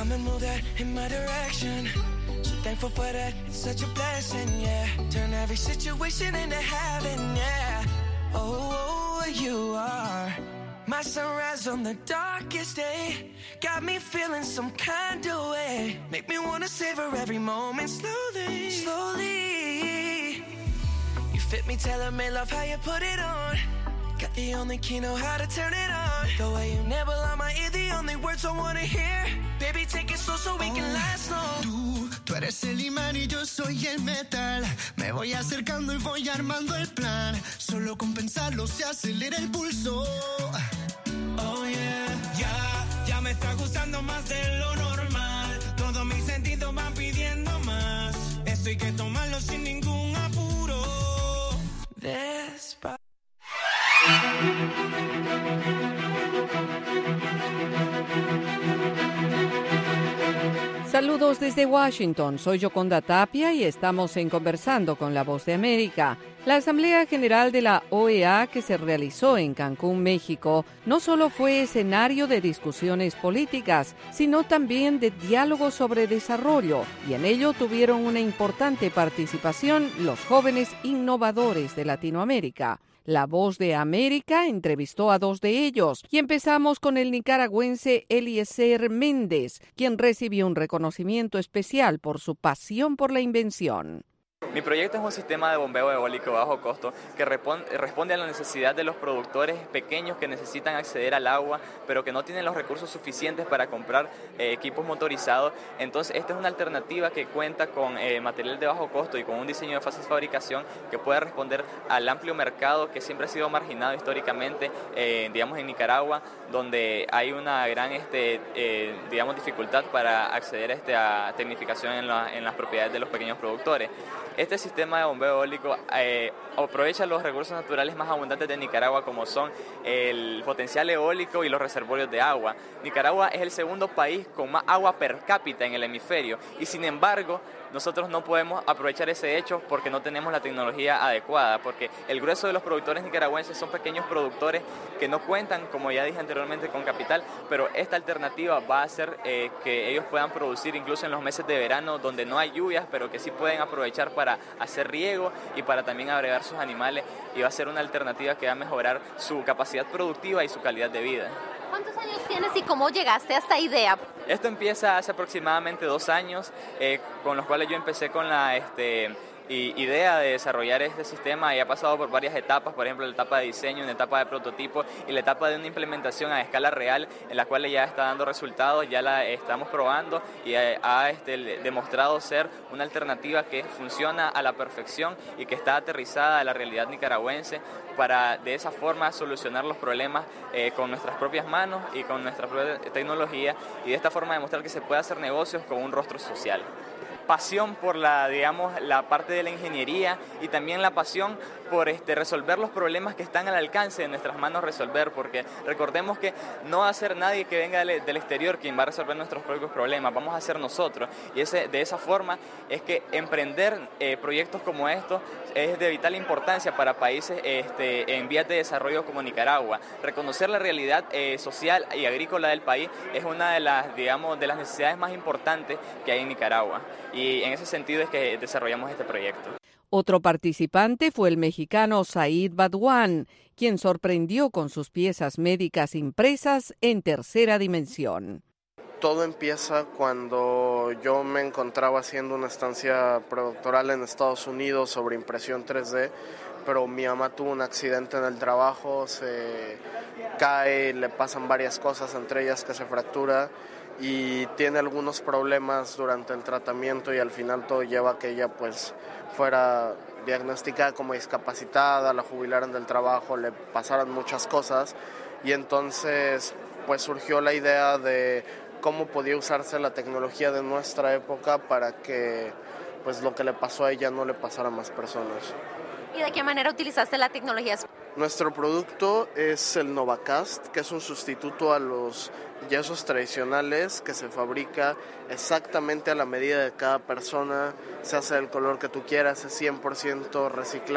come and move that in my direction. So thankful for that, it's such a blessing, yeah. Turn every situation into heaven, yeah. Oh, you are my sunrise on the darkest day. Got me feeling some kind of way. Make me wanna savor every moment slowly, slowly. You fit me, tailor-made, love how you put it on. Got the only key, know how to turn it on. The way you never lie my ear, the only words I wanna hear. Baby, take it slow so we can last long. Tú eres el imán y yo soy el metal. Me voy acercando y voy armando el plan. Solo con pensarlo se acelera el pulso. Oh yeah, ya me está gustando más de lo normal. Todos mis sentidos van pidiendo más. Esto hay que tomarlo sin ningún apuro. Despacio. Saludos desde Washington, soy Yoconda Tapia y estamos en Conversando con la Voz de América. La Asamblea General de la OEA que se realizó en Cancún, México, no solo fue escenario de discusiones políticas, sino también de diálogo sobre desarrollo, y en ello tuvieron una importante participación los jóvenes innovadores de Latinoamérica. La Voz de América entrevistó a 2 de ellos y empezamos con el nicaragüense Eliezer Méndez, quien recibió un reconocimiento especial por su pasión por la invención. Mi proyecto es un sistema de bombeo eólico de bajo costo que responde a la necesidad de los productores pequeños que necesitan acceder al agua, pero que no tienen los recursos suficientes para comprar equipos motorizados. Entonces, esta es una alternativa que cuenta con material de bajo costo y con un diseño de fácil fabricación que puede responder al amplio mercado que siempre ha sido marginado históricamente, digamos, en Nicaragua, donde hay una gran dificultad para acceder a tecnificación en las propiedades de los pequeños productores. Este sistema de bombeo eólico aprovecha los recursos naturales más abundantes de Nicaragua, como son el potencial eólico y los reservorios de agua. Nicaragua es el segundo país con más agua per cápita en el hemisferio y, sin embargo, nosotros no podemos aprovechar ese hecho porque no tenemos la tecnología adecuada, porque el grueso de los productores nicaragüenses son pequeños productores que no cuentan, como ya dije anteriormente, con capital, pero esta alternativa va a hacer que ellos puedan producir incluso en los meses de verano, donde no hay lluvias, pero que sí pueden aprovechar para hacer riego y para también agregar sus animales, y va a ser una alternativa que va a mejorar su capacidad productiva y su calidad de vida. ¿Cuántos años tienes y cómo llegaste a esta idea? Esto empieza hace aproximadamente 2 años, con los cuales yo empecé con la idea de desarrollar este sistema, y ha pasado por varias etapas, por ejemplo la etapa de diseño, una etapa de prototipo y la etapa de una implementación a escala real, en la cual ya está dando resultados, ya la estamos probando y ha demostrado ser una alternativa que funciona a la perfección y que está aterrizada a la realidad nicaragüense, para de esa forma solucionar los problemas con nuestras propias manos y con nuestra propia tecnología, y de esta forma demostrar que se puede hacer negocios con un rostro social. Pasión por la parte de la ingeniería, y también la pasión por resolver los problemas que están al alcance de nuestras manos resolver, porque recordemos que no va a ser nadie que venga del exterior quien va a resolver nuestros propios problemas, vamos a ser nosotros, y de esa forma es que emprender proyectos como estos es de vital importancia para países en vías de desarrollo como Nicaragua. Reconocer la realidad social y agrícola del país es una de las necesidades más importantes que hay en Nicaragua, y en ese sentido es que desarrollamos este proyecto. Otro participante fue el mexicano Said Badwan, quien sorprendió con sus piezas médicas impresas en tercera dimensión. Todo empieza cuando yo me encontraba haciendo una estancia predoctoral en Estados Unidos sobre impresión 3D, pero mi mamá tuvo un accidente en el trabajo, se cae, le pasan varias cosas, entre ellas que se fractura y tiene algunos problemas durante el tratamiento, y al final todo lleva a que ella fuera diagnosticada como discapacitada, la jubilaran del trabajo, le pasaran muchas cosas, y entonces surgió la idea de cómo podía usarse la tecnología de nuestra época para que lo que le pasó a ella no le pasara a más personas. ¿Y de qué manera utilizaste la tecnología? Nuestro producto es el Novacast, que es un sustituto a los yesos tradicionales, que se fabrica exactamente a la medida de cada persona, se hace del color que tú quieras, es 100% reciclado.